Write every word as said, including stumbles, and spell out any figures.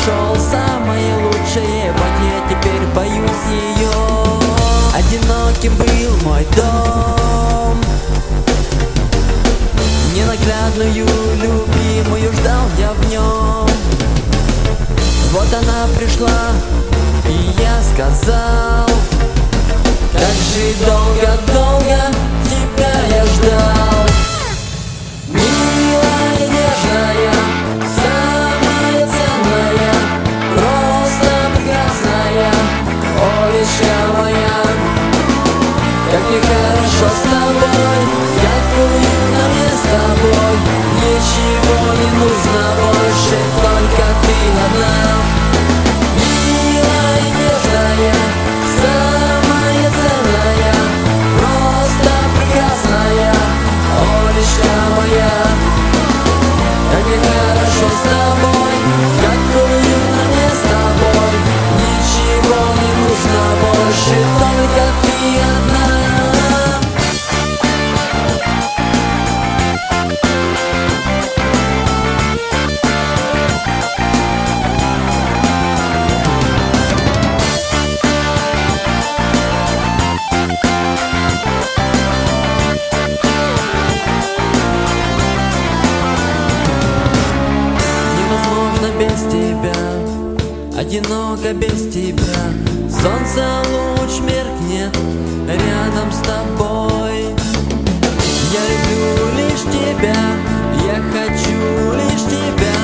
нашел самое лучшее, вот я теперь боюсь ее. Одиноким был мой дом, ненаглядную любимую ждал я в нем. Вот она пришла, и я сказал: как же долго-долго тебя я ждал. Милая, нежная, самая ценная, просто прекрасная, Олечка моя. Как мне хорошо с тобой, как уютно мне с тобой. Ничего не нужно больше, только ты одна. Милая, нежная, самая ценная, просто прекрасная, Олечка моя. Как мне хорошо с тобой, как уютно мне с тобой. Ничего не нужно больше, только ты одна. Без тебя, одиноко без тебя, солнце луч меркнет рядом с тобой. Я люблю лишь тебя, я хочу лишь тебя.